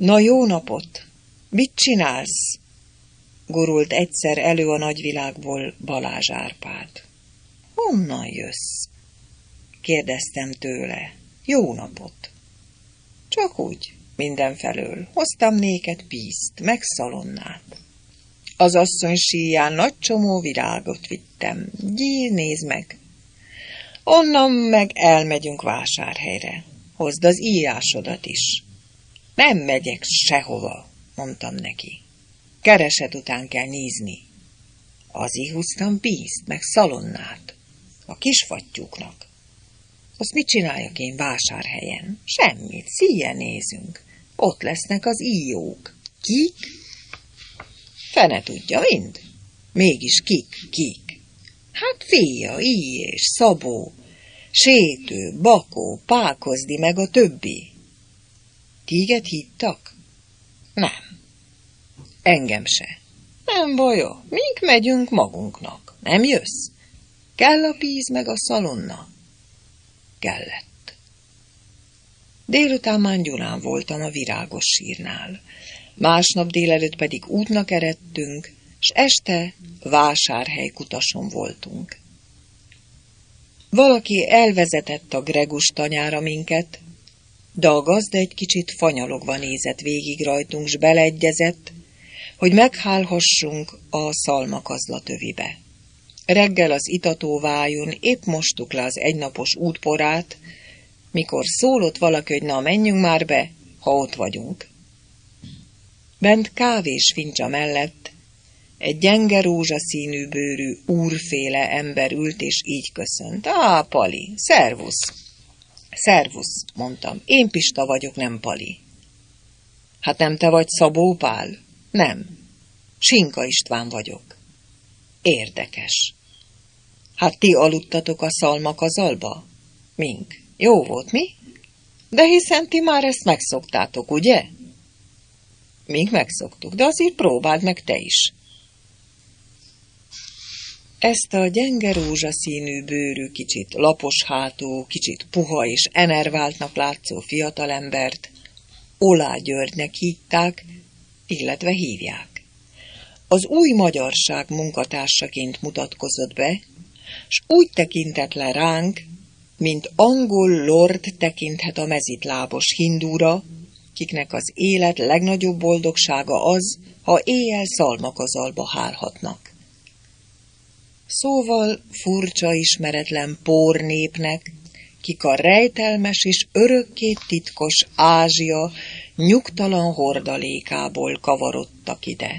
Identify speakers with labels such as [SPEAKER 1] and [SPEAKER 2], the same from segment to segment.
[SPEAKER 1] Na jó napot! Mit csinálsz? Gurult egyszer elő a nagyvilágból Balázs Árpád. Honnan jössz? Kérdeztem tőle. Jó napot! Csak úgy, mindenfelől. Hoztam néked pízt, meg szalonnát. Az asszony síján nagy csomó virágot vittem. Gyír, nézd meg! Onnan meg elmegyünk Vásárhelyre. Hozd az írásodat is. Nem megyek sehova, mondtam neki. Kereset után kell nézni. Azért húztam pízt, meg szalonnát. A kisfattyúknak. Azt mit csináljak én Vásárhelyen? Semmit, szíjen nézünk. Ott lesznek az íjók. Kik? Fene tudja, mind. Mégis kik? Hát Fia, és Szabó, Sétő, Bakó, Pákozdi, meg a többi. Téged hívtak? Nem. Engem se. Nem bajó, mink megyünk magunknak. Nem jössz? Kell a píz meg a szalonna? Kellett. Délután már Gyulán voltam a virágos sírnál. Másnap délelőtt pedig útnak eredtünk, s este Vásárhely kutason voltunk. Valaki elvezetett a Gregus tanyára minket, de a gazda egy kicsit fanyalogva nézett végig rajtunk, s beleegyezett, hogy meghálhassunk a szalmakazlatövibe. Reggel az itatóvájon épp mostuk le az egynapos útporát, mikor szólott valaki, hogy na, menjünk már be, ha ott vagyunk. Bent kávés fincsa mellett egy gyenge rózsaszínű bőrű úrféle ember ült, és így köszönt. Á, Pali, szervusz! Szervusz, mondtam. Én Pista vagyok, nem Pali. Hát nem te vagy Szabó Pál? Nem. Sinka István vagyok. Érdekes. Hát ti aludtatok a szalmakazalba? Mink? Jó volt, mi? De hiszen ti már ezt megszoktátok, ugye? Mink megszoktuk, de azért próbáld meg te is. Ezt a gyenge rózsaszínű bőrű, kicsit lapos hátú, kicsit puha és enerváltnak látszó fiatalembert Olá Györgynek hívták, illetve hívják. Az Új Magyarság munkatársaként mutatkozott be, s úgy tekintett le ránk, mint angol lord tekinthet a mezitlábos hindúra, kiknek az élet legnagyobb boldogsága az, ha éjjel szalmakazalba hálhatnak. Szóval furcsa ismeretlen pórnépnek, kik a rejtelmes és örökké titkos Ázsia nyugtalan hordalékából kavarodtak ide.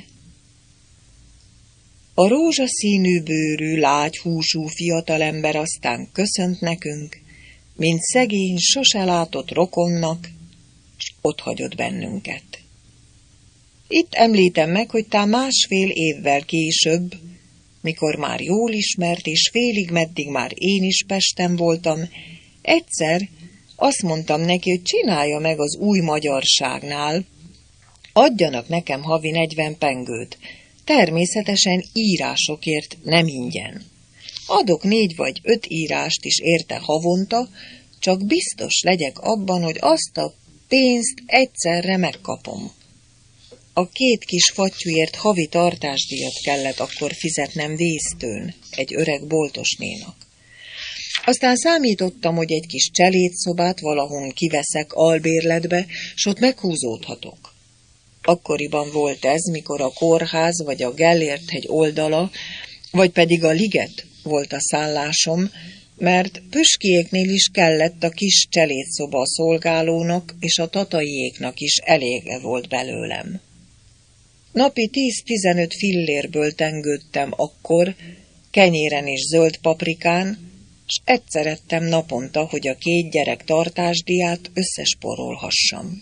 [SPEAKER 1] A rózsaszínű bőrű, lágyhúsú fiatalember aztán köszönt nekünk, mint szegény, sose látott rokonnak, s otthagyott bennünket. Itt említem meg, hogy tá másfél évvel később, mikor már jól ismert, és félig meddig már én is Pesten voltam, egyszer azt mondtam neki, hogy csinálja meg az Új Magyarságnál, adjanak nekem havi 40 pengőt, természetesen írásokért nem ingyen. Adok 4 vagy 5 írást is érte havonta, csak biztos legyek abban, hogy azt a pénzt egyszerre megkapom. A 2 kis fattyúért havi tartásdíjat kellett akkor fizetnem Vésztőn, egy öreg boltosnénak. Aztán számítottam, hogy egy kis cselédszobát valahol kiveszek albérletbe, s ott meghúzódhatok. Akkoriban volt ez, mikor a kórház vagy a Gellért-hegy oldala, vagy pedig a liget volt a szállásom, mert Püskiéknél is kellett a kis cselédszoba a szolgálónak, és a tataiéknak is elége volt belőlem. Napi 10-15 fillérből tengődtem akkor, kenyéren és zöld paprikán, s egyszer ettem naponta, hogy a 2 gyerek tartásdíját összesporolhassam.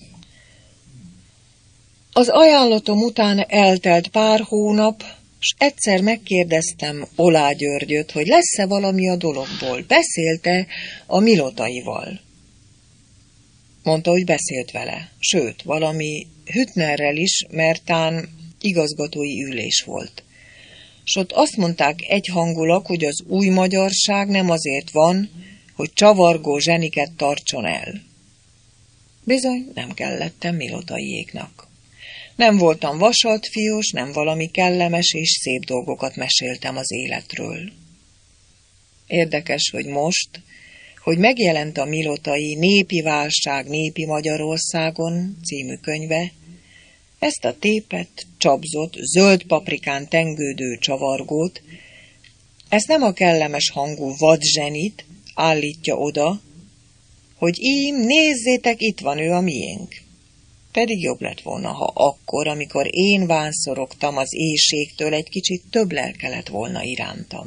[SPEAKER 1] Az ajánlatom után eltelt pár hónap, s egyszer megkérdeztem Olá Györgyöt, hogy lesz-e valami a dologból. Beszélte a Milotaival. Mondta, hogy beszélt vele, sőt, valami Hüttnerrel is, mert tán igazgatói ülés volt. S ott azt mondták egyhangulag, hogy az Új Magyarság nem azért van, hogy csavargó zseniket tartson el. Bizony nem kellettem Milotaiéknak. Nem voltam vasaltfiós, nem valami kellemes és szép dolgokat meséltem az életről. Érdekes, hogy most, hogy megjelent a Milotai Népi válság népi Magyarországon című könyve, ezt a tépet, csapzott, zöld paprikán tengődő csavargót, ezt nem a kellemes hangú vadzsenit állítja oda, hogy ím, nézzétek, itt van ő a miénk. Pedig jobb lett volna, ha akkor, amikor én vánszorogtam az éhségtől, egy kicsit több lelke lett volna irántam.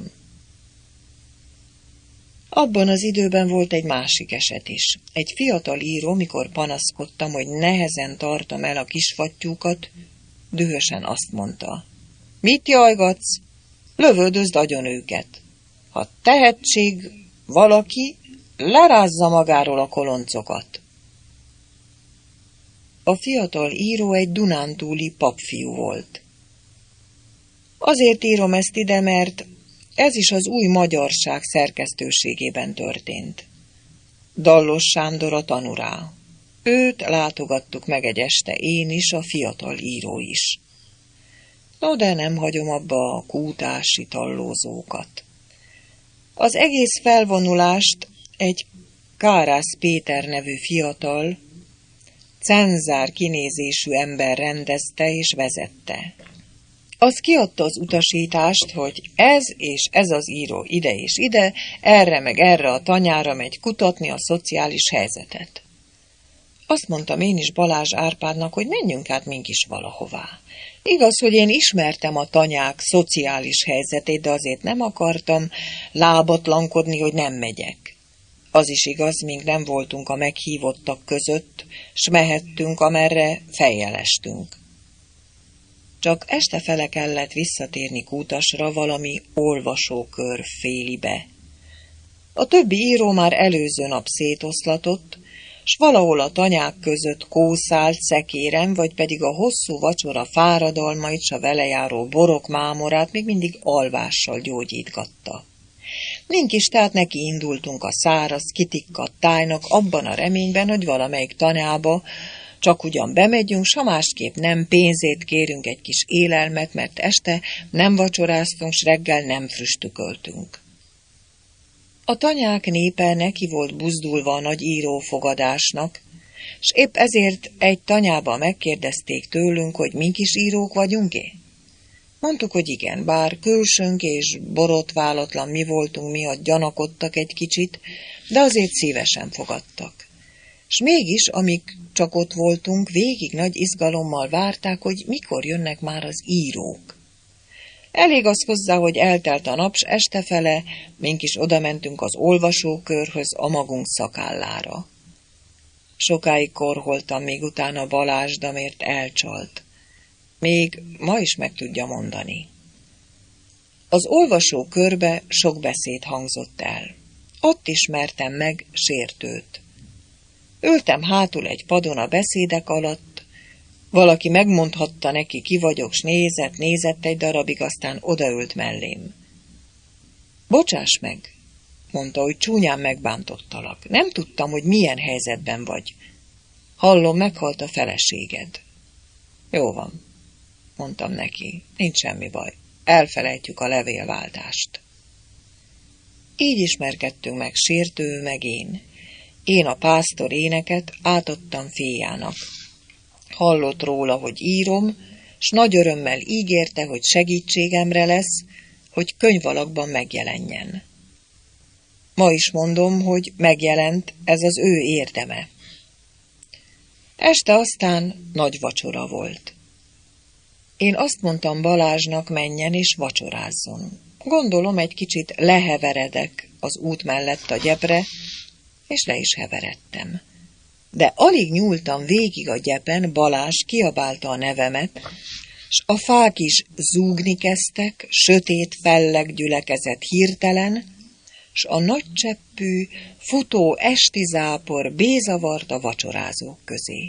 [SPEAKER 1] Abban az időben volt egy másik eset is. Egy fiatal író, mikor panaszkodtam, hogy nehezen tartom el a kisfattyúkat, dühösen azt mondta: mit jajgatsz? Lövöldözd agyon őket. Ha tehetség valaki, lerázza magáról a koloncokat. A fiatal író egy dunántúli papfiú volt. Azért írom ezt ide, mert ez is az új magyarság szerkesztőségében történt. Dallos Sándor a tanúrá. Őt látogattuk meg egy este, én is, a fiatal író is. No, de nem hagyom abba a kútási tallózókat. Az egész felvonulást egy Kárász Péter nevű fiatal, cenzár kinézésű ember rendezte és vezette. Az kiadta az utasítást, hogy ez és ez az író ide és ide, erre meg erre a tanyára megy kutatni a szociális helyzetet. Azt mondtam én is Balázs Árpádnak, hogy menjünk át mink is valahová. Igaz, hogy én ismertem a tanyák szociális helyzetét, de azért nem akartam lábatlankodni, hogy nem megyek. Az is igaz, míg nem voltunk a meghívottak között, s mehettünk, amerre fejjel estünk. Csak estefele kellett visszatérni Kútasra valami olvasókör félibe. A többi író már előző nap szétoszlatott, s valahol a tanyák között kószált szekéren, vagy pedig a hosszú vacsora fáradalmait, s a vele járó borok mámorát még mindig alvással gyógyítgatta. Mink is tehát neki indultunk a száraz, kitikkadt tájnak abban a reményben, hogy valamelyik tanyába csak ugyan bemegyünk, s ha másképp nem, pénzét kérünk, egy kis élelmet, mert este nem vacsoráztunk, s reggel nem früstüköltünk. A tanyák népe neki volt buzdulva a nagy írófogadásnak, s épp ezért egy tanyába megkérdezték tőlünk, hogy mink is írók vagyunk-e? Mondtuk, hogy igen, bár külsőnk és borotválatlan mi voltunk miatt gyanakodtak egy kicsit, de azért szívesen fogadtak. S mégis, amíg csak ott voltunk, végig nagy izgalommal várták, hogy mikor jönnek már az írók. Elég az hozzá, hogy eltelt a nap, s estefele, mink is odamentünk az olvasókörhöz a magunk szakállára. Sokáig korholtam, még utána Balázsdamért elcsalt. Még ma is meg tudja mondani. Az olvasókörbe sok beszéd hangzott el. Ott ismertem meg Sértőt. Ültem hátul egy padon a beszédek alatt, valaki megmondhatta neki, ki vagyok, s nézett egy darabig, aztán odaült mellém. Bocsáss meg, mondta, hogy csúnyán megbántottalak. Nem tudtam, hogy milyen helyzetben vagy. Hallom, meghalt a feleséged. Jó van, mondtam neki, nincs semmi baj. Elfelejtjük a levélváltást. Így ismerkedtünk meg Sértő, meg én. Én a pásztor éneket átadtam Féjának. Hallott róla, hogy írom, s nagy örömmel ígérte, hogy segítségemre lesz, hogy könyvalakban megjelenjen. Ma is mondom, hogy megjelent, ez az ő érdeme. Este aztán nagy vacsora volt. Én azt mondtam Balázsnak, menjen és vacsorázzon. Gondolom, egy kicsit leheveredek az út mellett a gyebre, és le is heveredtem. De alig nyúltam végig a gyepen, Balázs kiabálta a nevemet, s a fák is zúgni kezdtek, sötét felleg gyülekezett hirtelen, s a nagycseppű, futó esti zápor bézavart a vacsorázók közé.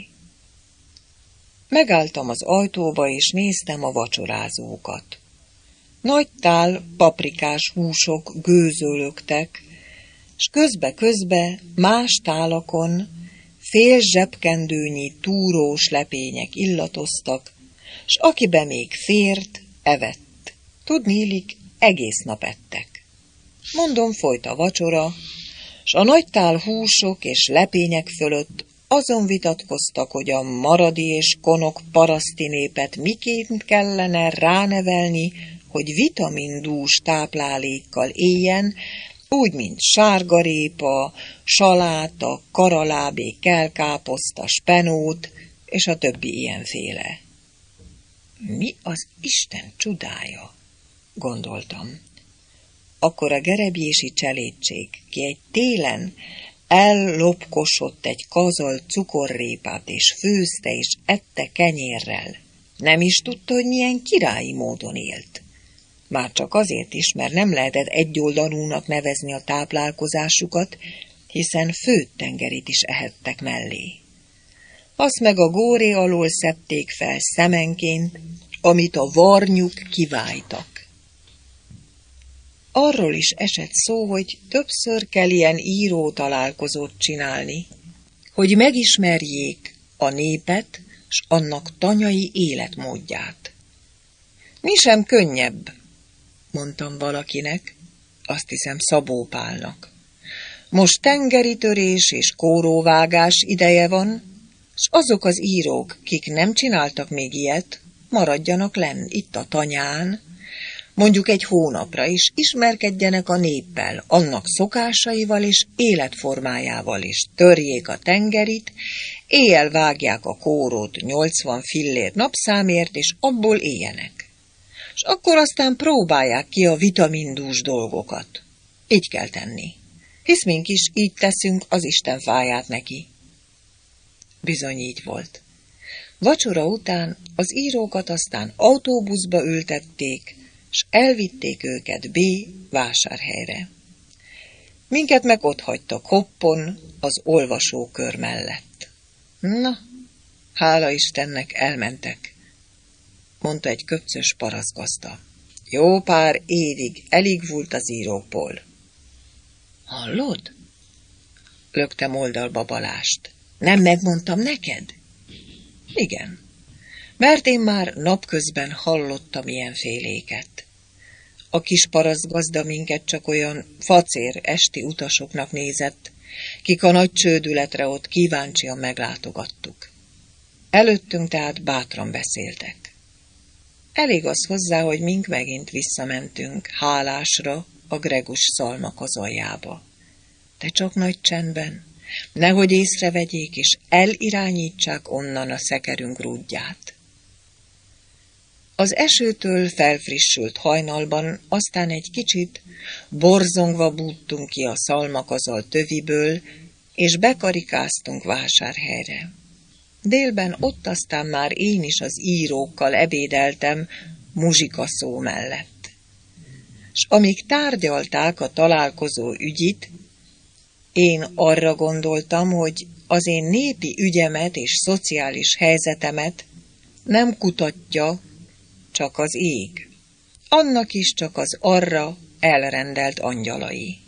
[SPEAKER 1] Megálltam az ajtóba, és néztem a vacsorázókat. Nagy tál paprikás húsok gőzölögtek, s közbe-közbe más tálakon fél zsebkendőnyi túrós lepények illatoztak, s akibe még fért, evett. Tudniillik, egész nap ettek. Mondom, folyt a vacsora, s a nagy tál húsok és lepények fölött azon vitatkoztak, hogy a maradi és konok paraszti népet miként kellene ránevelni, hogy vitamindús táplálékkal éljen, úgy, mint sárgarépa, saláta, karalábé, kelkáposzta, spenót, és a többi ilyenféle. Mi az Isten csodája? Gondoltam. Akkor a gerebjési cselédség, ki egy télen ellopkosott egy kazal cukorrépát, és főzte, és ette kenyérrel, nem is tudta, hogy milyen királyi módon élt. Már csak azért is, mert nem lehetett egyoldalúnak nevezni a táplálkozásukat, hiszen főtt tengerit is ehettek mellé. Azt meg a góré alól szedték fel szemenként, amit a varnyuk kiváltak. Arról is esett szó, hogy többször kell ilyen író találkozót csinálni, hogy megismerjék a népet s annak tanyai életmódját. Mi sem könnyebb, mondtam valakinek, azt hiszem Szabó Pálnak. Most tengeri törés és kóróvágás ideje van, s azok az írók, kik nem csináltak még ilyet, maradjanak lenn itt a tanyán, mondjuk egy hónapra is, ismerkedjenek a néppel, annak szokásaival és életformájával is, törjék a tengerit, éjjel vágják a kórót 80 fillér napszámért, és abból éljenek. És akkor aztán próbálják ki a vitamindús dolgokat. Így kell tenni. Hisz mink is így teszünk az Isten fáját neki. Bizony így volt. Vacsora után az írókat aztán autóbuszba ültették, s elvitték őket B. vásárhelyre. Minket meg otthagytak Hoppon, az olvasókör mellett. Na, hála Istennek, elmentek, mondta egy köpcös parasztgazda. Jó pár évig eligvult az írókból. Hallod? Löktem oldalba Balást. Nem megmondtam neked? Igen, mert én már napközben hallottam ilyenféléket. A kis parasztgazda minket csak olyan facér esti utasoknak nézett, kik a nagy csődületre ott kíváncsian meglátogattuk. Előttünk tehát bátran beszéltek. Elég az hozzá, hogy mink megint visszamentünk hálásra a Gregus szalmakazaljába. De csak nagy csendben, nehogy észrevegyék és elirányítsák onnan a szekerünk rúdját. Az esőtől felfrissült hajnalban aztán egy kicsit borzongva bújtunk ki a szalmakazal töviből, és bekarikáztunk vásárhelyre. Délben ott aztán már én is az írókkal ebédeltem muzsikaszó mellett. S amíg tárgyalták a találkozó ügyit, én arra gondoltam, hogy az én népi ügyemet és szociális helyzetemet nem kutatja csak az ég, annak is csak az arra elrendelt angyalai.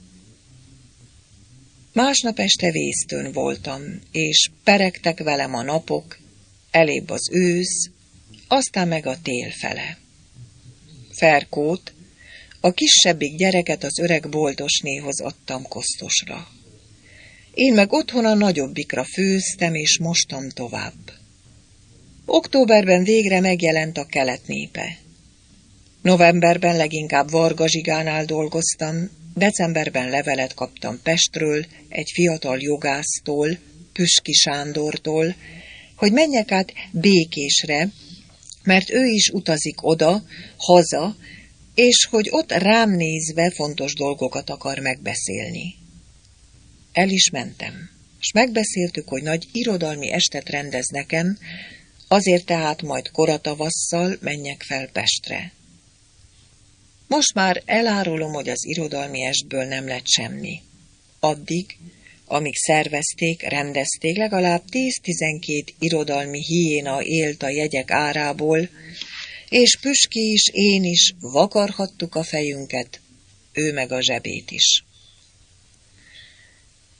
[SPEAKER 1] Másnap este vésztőn voltam, és peregtek velem a napok, elébb az ősz, aztán meg a tél fele. Ferkót, a kisebbik gyereket az öreg boltosnéhoz adtam kosztosra. Én meg otthon a nagyobbikra főztem, és mostam tovább. Októberben végre megjelent a kelet népe. Novemberben leginkább Varga Zsigánál dolgoztam, decemberben levelet kaptam Pestről, egy fiatal jogásztól, Püski Sándortól, hogy menjek át Békésre, mert ő is utazik oda, haza, és hogy ott rám nézve fontos dolgokat akar megbeszélni. El is mentem, és megbeszéltük, hogy nagy irodalmi estet rendez nekem, azért tehát majd koratavasszal menjek fel Pestre. Most már elárulom, hogy az irodalmi estből nem lett semmi. Addig, amíg szervezték, rendezték, legalább 10-12 irodalmi hiéna élt a jegyek árából, és Püski is, én is vakarhattuk a fejünket, ő meg a zsebét is.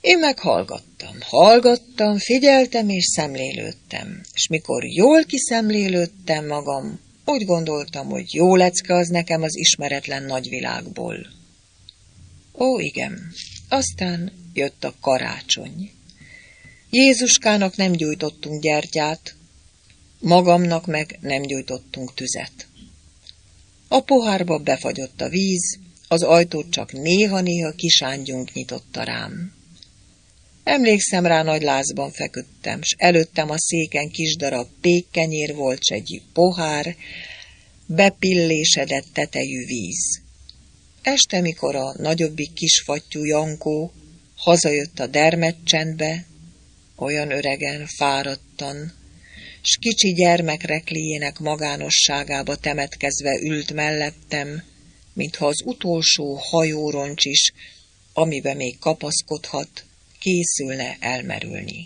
[SPEAKER 1] Én meg hallgattam, figyeltem és szemlélődtem, és mikor jól kiszemlélődtem magam, úgy gondoltam, hogy jó lecke az nekem az ismeretlen nagyvilágból. Ó, igen, aztán jött a karácsony. Jézuskának nem gyújtottunk gyertyát, magamnak meg nem gyújtottunk tüzet. A pohárba befagyott a víz, az ajtót csak néha-néha kisángyunk nyitotta rám. Emlékszem rá, nagy lázban feküdtem, s előttem a széken kis darab pékkenyér volt, s egy pohár, bepillésedett tetejű víz. Este, mikor a nagyobbik kisfattyú Jankó hazajött a dermedcsendbe, olyan öregen, fáradtan, s kicsi gyermekrekliének magánosságába temetkezve ült mellettem, mintha az utolsó hajóroncs is, amibe még kapaszkodhat, készülne elmerülni.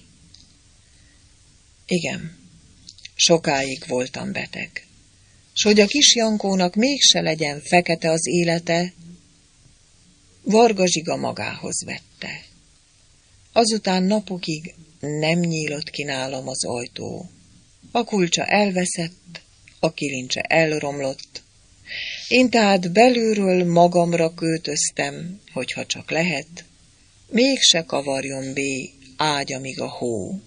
[SPEAKER 1] Igen, sokáig voltam beteg, s hogy a kis Jankónak mégse legyen fekete az élete, Varga Zsiga magához vette. Azután napokig nem nyílott ki nálam az ajtó. A kulcsa elveszett, a kilincse elromlott. Én tehát belülről magamra költöztem, hogyha csak lehet, mégse kavarjon bé ágyamig a hó.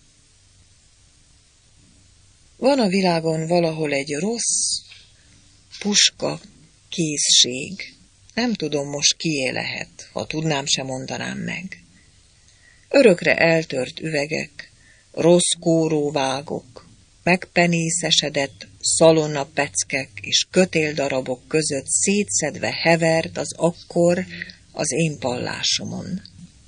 [SPEAKER 1] Van a világon valahol egy rossz puska készség. Nem tudom most kié lehet, ha tudnám, se mondanám meg. Örökre eltört üvegek, rossz kóróvágok, megpenészesedett szalonapeckek és kötéldarabok között szétszedve hevert az akkor az én pallásomon.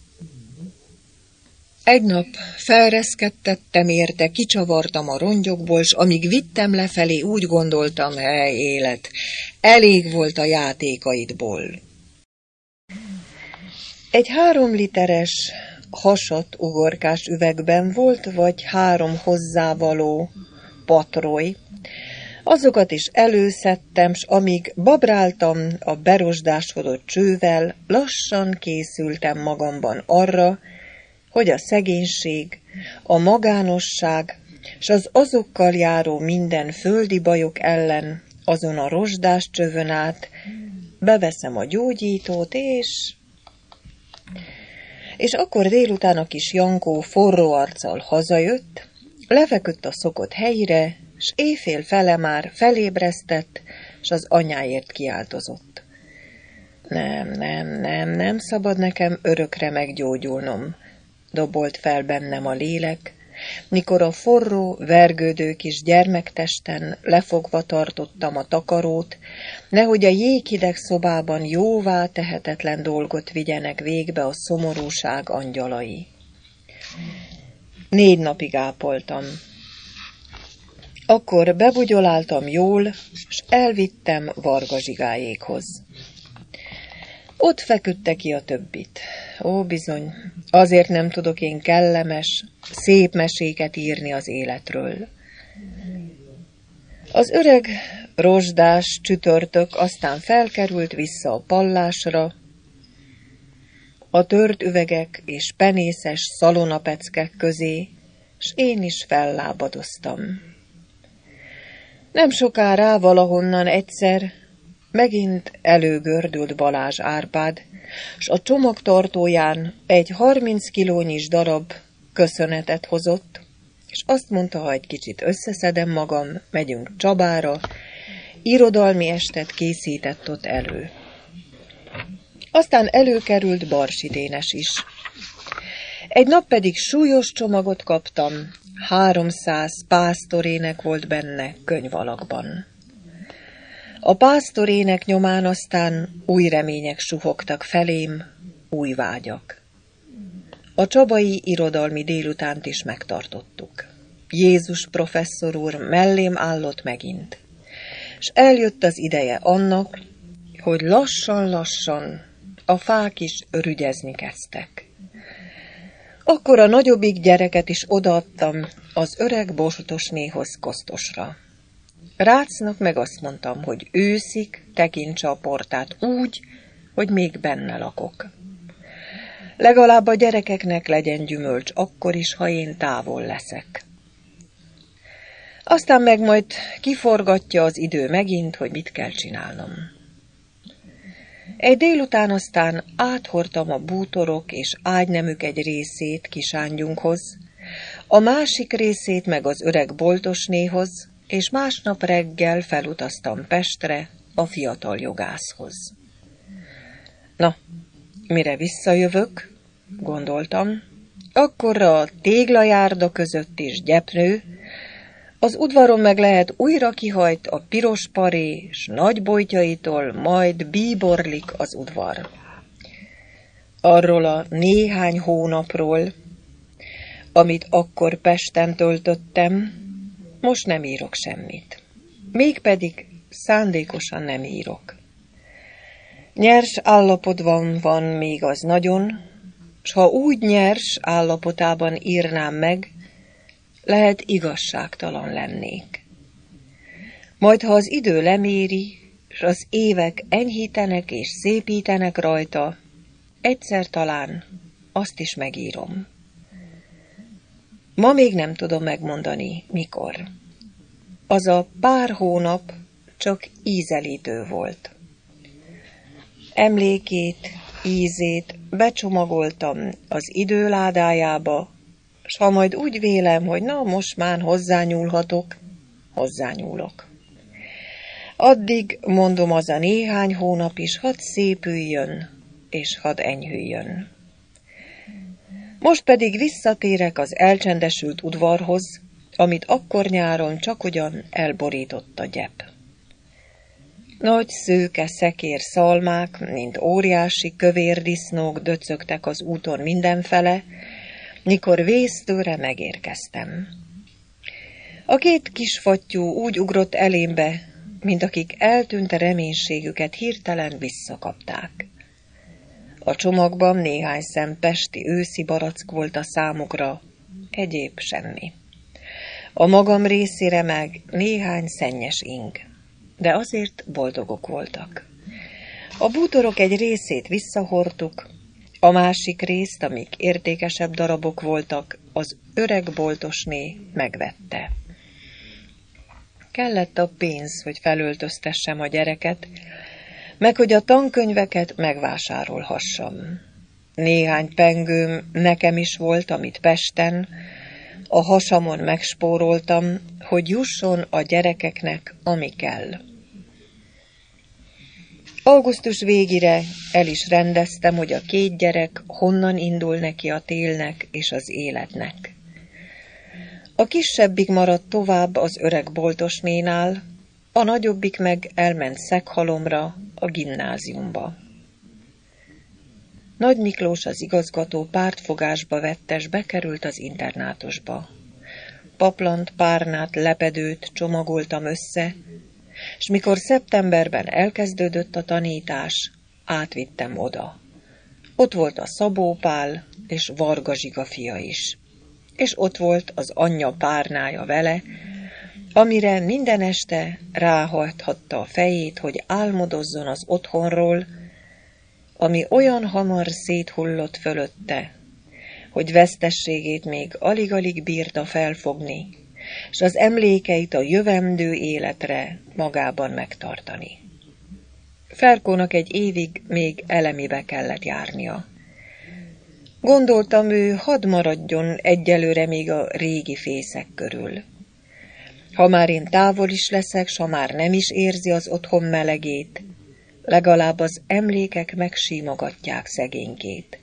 [SPEAKER 1] Egy nap felreszkettettem érte, kicsavartam a rongyokból, s amíg vittem lefelé, úgy gondoltam, hely élet, elég volt a játékaidból. Egy 3 literes hasadt ugorkás üvegben volt vagy 3 hozzávaló patroly. Azokat is előszedtem, s amíg babráltam a berosdásodott csővel, lassan készültem magamban arra, hogy a szegénység, a magánosság, s az azokkal járó minden földi bajok ellen azon a rozsdás csövön át beveszem a gyógyítót, és akkor délután a kis Jankó forró arccal hazajött, lefeküdt a szokott helyre, s éjfél fele már felébresztett, s az anyáért kiáltozott. Nem szabad nekem örökre meggyógyulnom, dobolt fel bennem a lélek, mikor a forró, vergődő kis gyermektesten lefogva tartottam a takarót, nehogy a jéghideg szobában jóvá tehetetlen dolgot vigyenek végbe a szomorúság angyalai. 4 napig ápoltam. Akkor bebugyoláltam jól, s elvittem Varga Zsigáékhoz. Ott feküdte ki a többit. Ó, bizony, azért nem tudok én kellemes, szép meséket írni az életről. Az öreg rozsdás csütörtök aztán felkerült vissza a pallásra, a tört üvegek és penészes szalonapeckek közé, s én is fellábadoztam. Nem sokára valahonnan egyszer megint előgördült Balázs Árpád, s a csomagtartóján egy 30 kilónyis darab köszönetet hozott, és azt mondta, ha egy kicsit összeszedem magam, megyünk Csabára, irodalmi estet készített ott elő. Aztán előkerült Barsi Dénes is. Egy nap pedig súlyos csomagot kaptam, 300 pásztorének volt benne könyvalakban. A pásztorének nyomán aztán új remények suhogtak felém, új vágyak. A csabai irodalmi délutánt is megtartottuk. Jézus professzor úr mellém állott megint, s eljött az ideje annak, hogy lassan-lassan a fák is rügyezni kezdtek. Akkor a nagyobbik gyereket is odaadtam az öreg Bosotosnéhoz Kosztosra. Rácnak meg azt mondtam, hogy őszig tekintse a portát úgy, hogy még benne lakok. Legalább a gyerekeknek legyen gyümölcs akkor is, ha én távol leszek. Aztán meg majd kiforgatja az idő megint, hogy mit kell csinálnom. Egy délután aztán áthordtam a bútorok és ágynemük egy részét kisángyunkhoz, a másik részét meg az öreg boltosnéhoz, és másnap reggel felutaztam Pestre a fiatal jogászhoz. Na, mire visszajövök, gondoltam, akkorra a téglajárda között is gyepnő, az udvaron meg lehet újra kihajt a piros paré, s nagy bojtjaitól majd bíborlik az udvar. Arról a néhány hónapról, amit akkor Pesten töltöttem, most nem írok semmit. Mégpedig szándékosan nem írok. Nyers állapotban van még az nagyon, s ha úgy nyers állapotában írnám meg, lehet igazságtalan lennék. Majd ha az idő leméri, s az évek enyhítenek és szépítenek rajta, egyszer talán azt is megírom. Ma még nem tudom megmondani, mikor. Az a pár hónap csak ízelítő volt. Emlékét, ízét becsomagoltam az időládájába, s ha majd úgy vélem, hogy na most már hozzányúlhatok, hozzányúlok. Addig, mondom, az a néhány hónap is hadd szépüljön, és hadd enyhüljön. Most pedig visszatérek az elcsendesült udvarhoz, amit akkor nyáron csakogyan elborított a gyep. Nagy szőke szekér szalmák, mint óriási kövér disznók döcögtek az úton mindenfele, mikor vésztőre megérkeztem. A két kisfattyú úgy ugrott elémbe, mint akik eltűnt reménységüket hirtelen visszakapták. A csomagban néhány szem pesti őszi barack volt a számukra, egyéb semmi. A magam részére meg néhány szennyes ing, de azért boldogok voltak. A bútorok egy részét visszahordtuk, a másik részt, amik értékesebb darabok voltak, az öreg boltosné megvette. Kellett a pénz, hogy felöltöztessem a gyereket, meg hogy a tankönyveket megvásárolhassam. Néhány pengőm nekem is volt, amit Pesten, a hasamon megspóroltam, hogy jusson a gyerekeknek, ami kell. Augusztus végére el is rendeztem, hogy a két gyerek honnan indul neki a télnek és az életnek. A kisebbik maradt tovább az öreg boltosnénál, a nagyobbik meg elment Szeghalomra, a gimnáziumba. Nagy Miklós az igazgató pártfogásba vette, s bekerült az internátusba. Paplant, párnát, lepedőt csomagoltam össze, s mikor szeptemberben elkezdődött a tanítás, átvittem oda. Ott volt a Szabó Pál és Varga Zsiga fia is. És ott volt az anyja párnája vele, amire minden este ráhajthatta a fejét, hogy álmodozzon az otthonról, ami olyan hamar széthullott fölötte, hogy vesztességét még alig-alig bírta felfogni, s az emlékeit a jövendő életre magában megtartani. Ferkónak egy évig még elemibe kellett járnia. Gondoltam, ő hadd maradjon egyelőre még a régi fészek körül. Ha már én távol is leszek, s ha már nem is érzi az otthon melegét, legalább az emlékek megsímogatják szegénykét.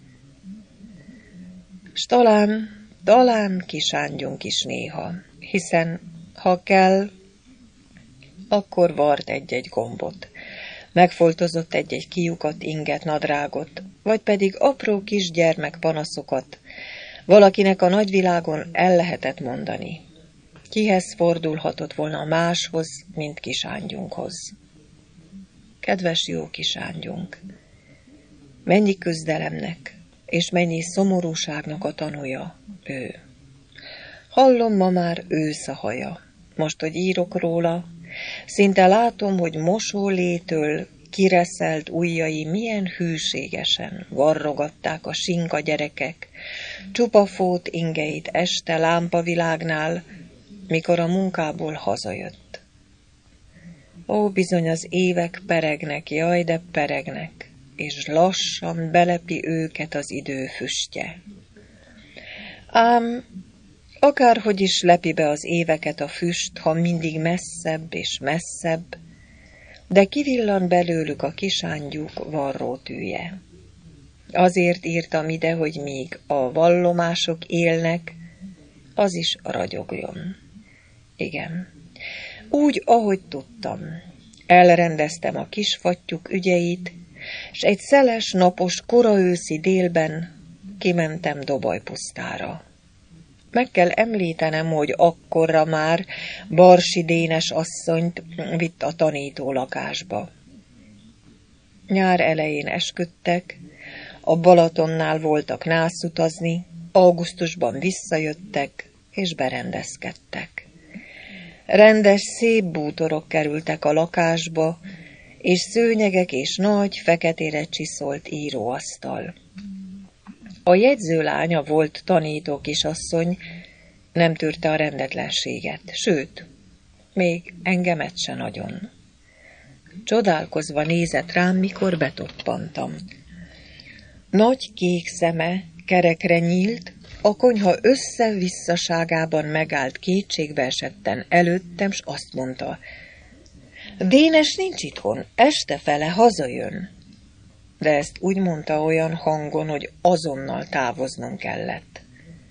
[SPEAKER 1] S talán kisángyunk is néha, hiszen ha kell, akkor vart egy-egy gombot, megfoltozott egy-egy kiukat, inget, nadrágot, vagy pedig apró kisgyermek panaszokat, valakinek a nagyvilágon el lehetett mondani. Kihez fordulhatott volna máshoz, mint kisángyunkhoz. Kedves jó kisángyunk, mennyi küzdelemnek és mennyi szomorúságnak a tanúja ő. Hallom, ma már ősz a haja. Most, hogy írok róla, szinte látom, hogy mosólétől kireszelt ujjai milyen hűségesen varrogatták a sinka gyerekek csupafót ingeit este lámpavilágnál, mikor a munkából hazajött. Ó, bizony az évek peregnek, jaj, de peregnek, és lassan belepi őket az idő füstje. Ám akárhogy is lepi be az éveket a füst, ha mindig messzebb és messzebb, de kivillan belőlük a kisángyúk varrótűje. Azért írtam ide, hogy míg a vallomások élnek, az is ragyogjon. Igen, úgy, ahogy tudtam. Elrendeztem a kisfattyúk ügyeit, s egy szeles, napos, koraőszi délben kimentem Dobajpusztára. Meg kell említenem, hogy akkorra már Barsi Dénes asszonyt vitt a tanító lakásba. Nyár elején esküdtek, a Balatonnál voltak nászutazni, augusztusban visszajöttek és berendezkedtek. Rendes, szép bútorok kerültek a lakásba, és szőnyegek és nagy, feketére csiszolt íróasztal. A jegyzőlánya volt tanító kisasszony, nem tűrte a rendetlenséget, sőt, még engemet se nagyon. Csodálkozva nézett rám, mikor betoppantam. Nagy kék szeme kerekre nyílt, a konyha össze-visszaságában megállt kétségbeesetten előttem, s azt mondta: Dénes nincs itthon, estefele hazajön. De ezt úgy mondta olyan hangon, hogy azonnal távoznom kellett.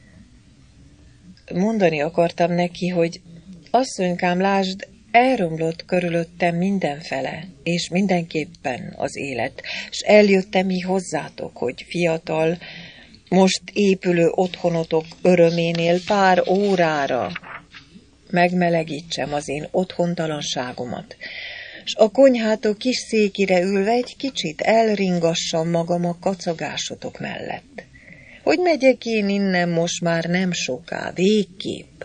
[SPEAKER 1] Mondani akartam neki, hogy asszonykám, lásd, elromlott körülöttem mindenfele, és mindenképpen az élet, s eljöttem így hozzátok, hogy fiatal, most épülő otthonotok öröménél pár órára megmelegítsem az én otthontalanságomat, s a konyhátok kis székire ülve egy kicsit elringassam magam a kacagásotok mellett. Hogy megyek én innen most már nem soká, végképp.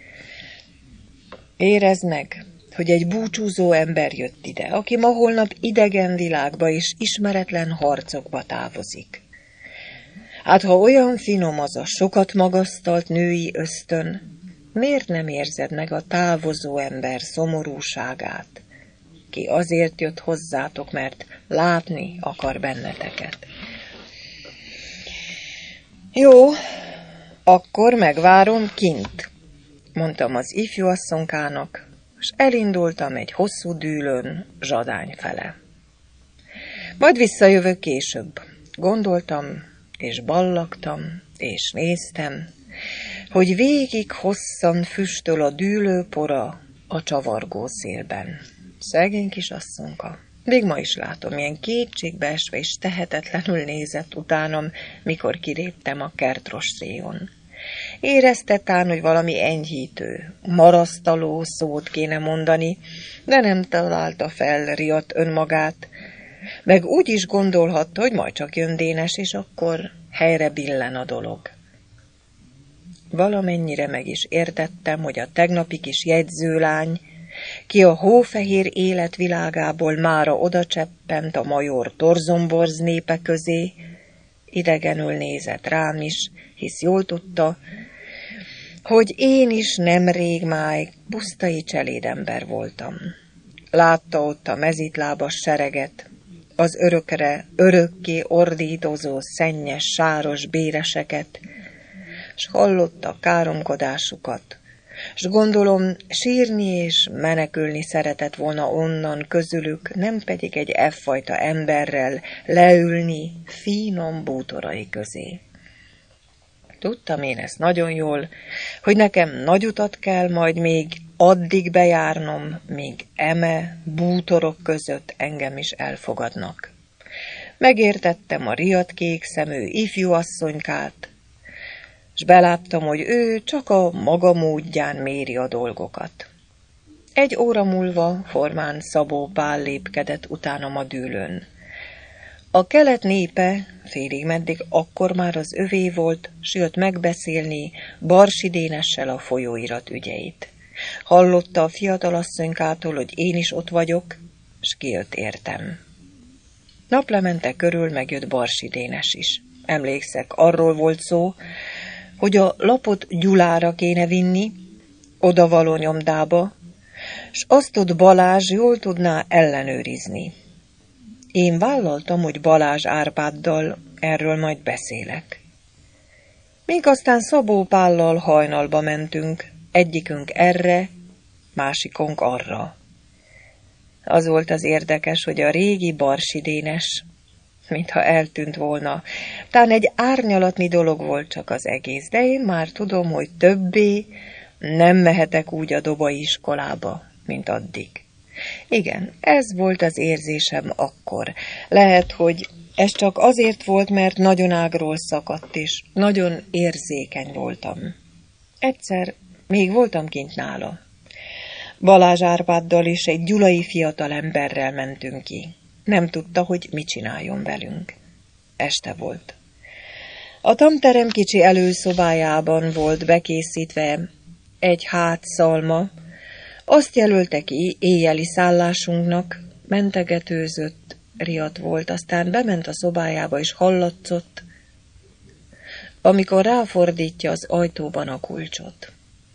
[SPEAKER 1] Érezd meg, hogy egy búcsúzó ember jött ide, aki ma holnap idegen világba és ismeretlen harcokba távozik. Hát ha olyan finom az a sokat magasztalt női ösztön, miért nem érzed meg a távozó ember szomorúságát, ki azért jött hozzátok, mert látni akar benneteket? Jó, akkor megvárom kint, mondtam az ifjú asszonkának, és elindultam egy hosszú dűlőn Zsadány fele. Majd visszajövök később, gondoltam, és ballagtam, és néztem, hogy végig hosszan füstöl a dűlőpora a csavargó szélben. Szegény kis asszonka. Még ma is látom, milyen kétségbeesve és tehetetlenül nézett utánam, mikor kiléptem a kertrostréjon. Érezte tán, hogy valami enyhítő, marasztaló szót kéne mondani, de nem találta fel, riadt önmagát, meg úgy is gondolhatta, hogy majd csak jön Dénes, és akkor helyre billen a dolog. Valamennyire meg is értettem, hogy a tegnapi kis jegyzőlány, ki a hófehér életvilágából mára odacseppent a major torzomborz népe közé, idegenül nézett rám is, hisz jól tudta, hogy én is nemrég máig pusztai cselédember voltam. Látta ott a mezitlábas sereget, az örökké ordítozó szennyes, sáros béreseket, s hallotta káromkodásukat, s gondolom sírni és menekülni szeretett volna onnan közülük, nem pedig egy effajta emberrel leülni finom bútorai közé. Tudtam én ezt nagyon jól, hogy nekem nagy utat kell majd még addig bejárnom, míg eme bútorok között engem is elfogadnak. Megértettem a riadtkék szemű ifjú asszonykát, s beláttam, hogy ő csak a maga módján méri a dolgokat. 1 óra múlva Formán Szabó Pál lépkedett utánam a dűlőn. A kelet népe félig meddig akkor már az övé volt, s jött megbeszélni Barsi Dénessel a folyóirat ügyeit. Hallotta a fiatalasszonykától, hogy én is ott vagyok, s kijött értem. Naplemente körül megjött Barsi Dénes is. Emlékszek, arról volt szó, hogy a lapot Gyulára kéne vinni, odavaló nyomdába, s azt ott Balázs jól tudná ellenőrizni. Én vállaltam, hogy Balázs Árpáddal erről majd beszélek. Míg aztán Szabó Pállal hajnalba mentünk, egyikünk erre, másikunk arra. Az volt az érdekes, hogy a régi Barsi Dénes, mintha eltűnt volna. Tán egy árnyalatnyi dolog volt csak az egész, de én már tudom, hogy többé nem mehetek úgy a dobai iskolába, mint addig. Igen, ez volt az érzésem akkor. Lehet, hogy ez csak azért volt, mert nagyon ágról szakadt, és nagyon érzékeny voltam. Egyszer még voltam kint nála. Balázs Árpáddal és egy gyulai fiatalemberrel mentünk ki. Nem tudta, hogy mit csináljon velünk. Este volt. A tanterem kicsi előszobájában volt bekészítve egy hátszalma, azt jelölte ki éjjeli szállásunknak, mentegetőzött, riadt volt, aztán bement a szobájába és hallatszott, amikor ráfordítja az ajtóban a kulcsot.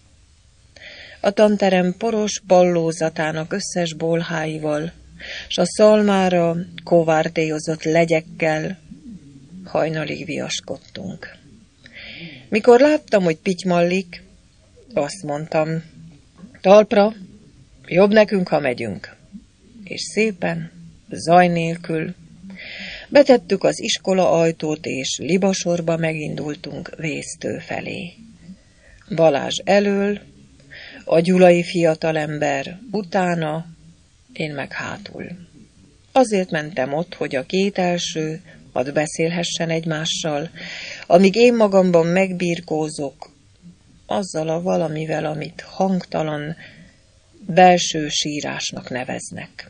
[SPEAKER 1] A tanterem poros ballózatának összes bolháival, s a szalmára kovártéjozott legyekkel hajnalig viaskodtunk. Mikor láttam, hogy pitymallik, azt mondtam, talpra, jobb nekünk, ha megyünk. És szépen, zaj nélkül betettük az iskola ajtót, és libasorba megindultunk Vésztő felé. Balázs elől, a gyulai fiatalember utána, én meg hátul. Azért mentem ott, hogy a két első hadd beszélhessen egymással, amíg én magamban megbirkózok azzal a valamivel, amit hangtalan, belső sírásnak neveznek.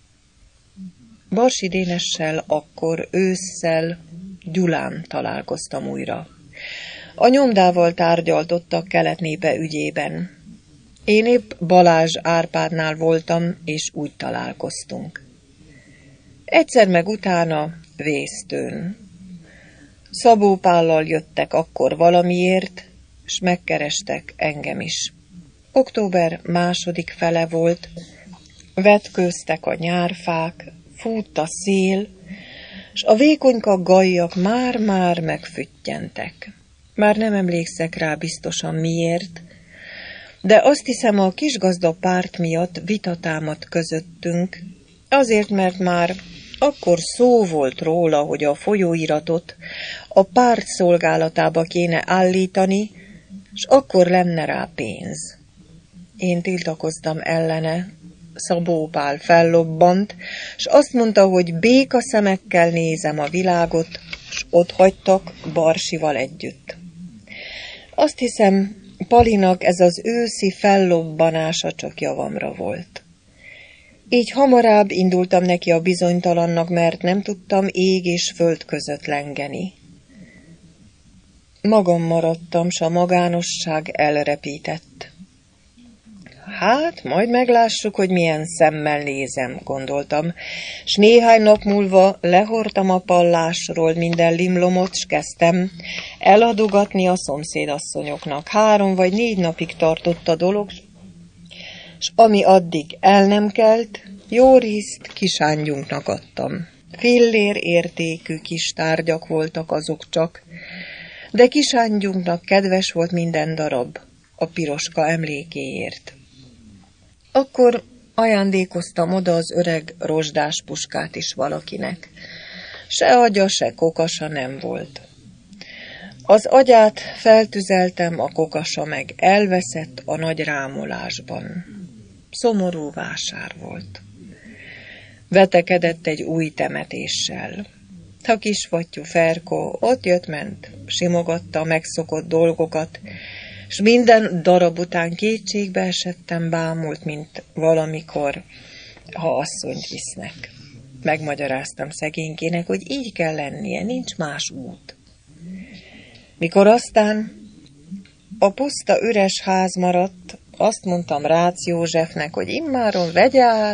[SPEAKER 1] Barsi Dénessel akkor ősszel Gyulán találkoztam újra. A nyomdával tárgyaltottak Kelet-Népe ügyében. Én épp Balázs Árpádnál voltam, és úgy találkoztunk. Egyszer meg utána Vésztőn. Szabó Pállal jöttek akkor valamiért, s megkerestek engem is. Október második fele volt, vetkőztek a nyárfák, fújt a szél, s a vékonyka gajjak már-már megfüttyentek. Már nem emlékszek rá biztosan miért, de azt hiszem, a kisgazda párt miatt vita támadt közöttünk, azért, mert már akkor szó volt róla, hogy a folyóiratot a párt szolgálatába kéne állítani, s akkor lenne rá pénz. Én tiltakoztam ellene, Szabó Pál fellobbant, s azt mondta, hogy béka szemekkel nézem a világot, s ott hagytak Barsival együtt. Azt hiszem, Palinak ez az őszi fellobbanása csak javamra volt. Így hamarabb indultam neki a bizonytalannak, mert nem tudtam ég és föld között lengeni. Magam maradtam, s a magánosság elrepített. Hát, majd meglássuk, hogy milyen szemmel nézem, gondoltam, s néhány nap múlva lehortam a pallásról minden limlomot, s kezdtem eladogatni a szomszédasszonyoknak. 3 vagy 4 napig tartott a dolog, s ami addig el nem kelt, jó részt kisángyunknak adtam. Fillér értékű kis tárgyak voltak azok csak, de kisángyunknak kedves volt minden darab a piroska emlékéért. Akkor ajándékoztam oda az öreg rozsdás puskát is valakinek. Se agya, se kokasa nem volt. Az agyát feltüzeltem, a kokasa meg elveszett a nagy rámolásban. Szomorú vásár volt. Vetekedett egy új temetéssel. A kisfattyú Ferkó ott jött-ment, simogatta a megszokott dolgokat, s minden darab után kétségbe esettem, bámult, mint valamikor, ha asszonyt visznek. Megmagyaráztam szegénykének, hogy így kell lennie, nincs más út. Mikor aztán a puszta üres ház maradt, azt mondtam Rácz Józsefnek, hogy immáron vegye át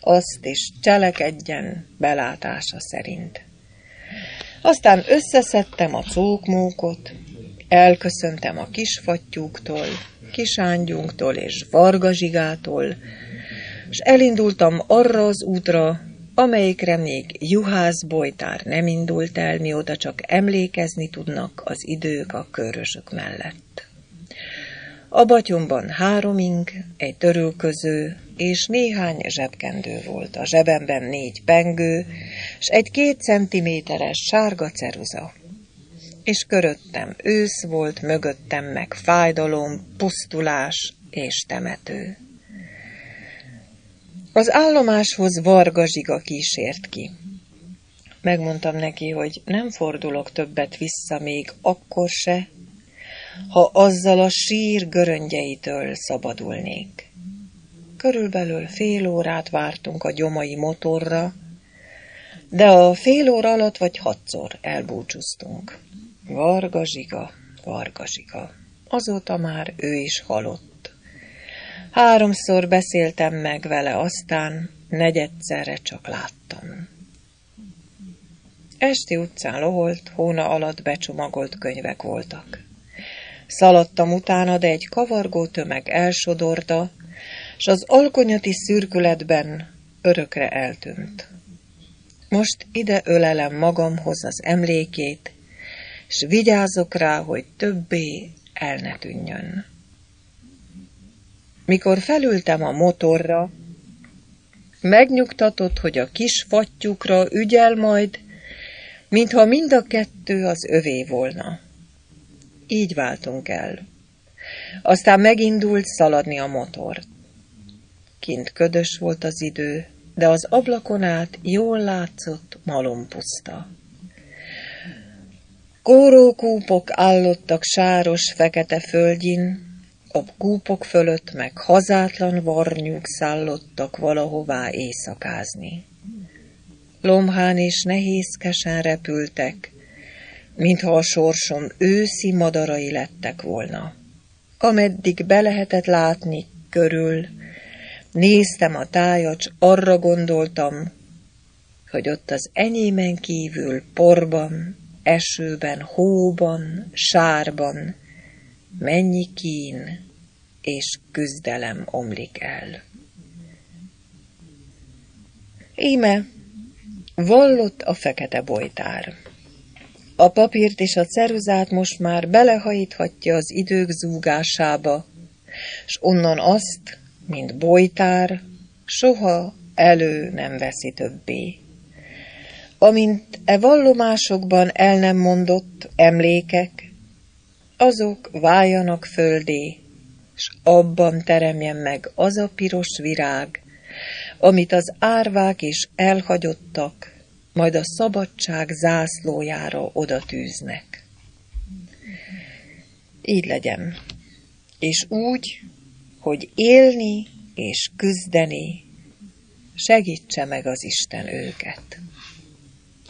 [SPEAKER 1] azt is cselekedjen belátása szerint. Aztán összeszedtem a cókmókot, elköszöntem a kisfattyúktól, Kisángyunktól és Varga Zsigától, s elindultam arra az útra, amelyikre még Juhász Bojtár nem indult el, mióta csak emlékezni tudnak az idők a körösök mellett. A batyomban 3 ing, egy törülköző és néhány zsebkendő volt, a zsebemben 4 pengő, s egy 2 centiméteres sárga ceruza. És köröttem ősz volt, mögöttem meg fájdalom, pusztulás és temető. Az állomáshoz Varga Zsiga kísért ki. Megmondtam neki, hogy nem fordulok többet vissza még akkor se, ha azzal a sír göröngyeitől szabadulnék. Körülbelül fél órát vártunk a gyomai motorra, de a fél óra alatt vagy 6-szor elbúcsúztunk. Varga Zsiga, Varga Zsiga. Azóta már ő is halott. 3-szor beszéltem meg vele, aztán negyedszerre csak láttam. Esti utcán loholt, hóna alatt becsomagolt könyvek voltak. Szaladtam utána, de egy kavargó tömeg elsodorta, s az alkonyati szürkületben örökre eltűnt. Most ide ölelem magamhoz az emlékét, s vigyázok rá, hogy többé el ne tűnjön. Mikor felültem a motorra, megnyugtatott, hogy a kis fattyúkra ügyel majd, mintha mind a 2 az övé volna. Így váltunk el. Aztán megindult szaladni a motor. Kint ködös volt az idő, de az ablakon át jól látszott malompuszta. Kórókúpok állottak sáros, fekete földjin, a kúpok fölött meg hazátlan varnyúk szállottak valahová éjszakázni. Lomhán és nehézkesen repültek, mintha a sorsom őszi madarai lettek volna. Ameddig be lehetett látni körül, néztem a tájat, s arra gondoltam, hogy ott az enyémen kívül porban, esőben, hóban, sárban mennyi kín és küzdelem omlik el. Íme vallott a Fekete Bojtár. A papírt és a ceruzát most már belehajíthatja az idők zúgásába, s onnan azt, mint Bojtár, soha elő nem veszi többé. Amint e vallomásokban el nem mondott emlékek, azok váljanak földé, s abban teremjen meg az a piros virág, amit az árvák is elhagyottak, majd a szabadság zászlójára oda tűznek. Így legyen, és úgy, hogy élni és küzdeni segítse meg az Isten őket.